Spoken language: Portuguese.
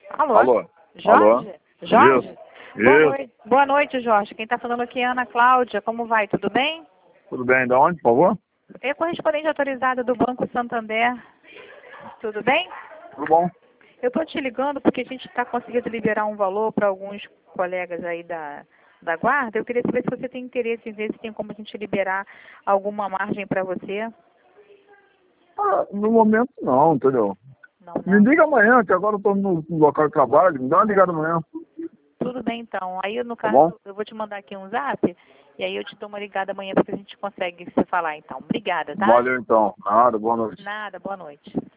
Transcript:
Alô? Alô? Jorge? Alô? Jorge? Boa Isso. noite. Boa noite, Jorge. Quem está falando aqui é a Ana Cláudia. Como vai? Tudo bem? Tudo bem? De onde, por favor? É correspondente autorizada do Banco Santander. Tudo bem? Tudo bom? Eu estou te ligando porque a gente está conseguindo liberar um valor para alguns colegas aí da guarda. Eu queria saber se você tem interesse em ver se tem como a gente liberar alguma margem para você. Ah, no momento não, entendeu? Não, Me não. liga amanhã, que agora eu estou no local de trabalho. Me dá uma ligada amanhã, Tudo bem, então. Aí, no tá bom? caso, eu vou te mandar aqui um zap e aí eu te dou uma ligada amanhã para que a gente consegue se falar, então. Obrigada, tá? Valeu então. Nada, boa noite. Nada, boa noite.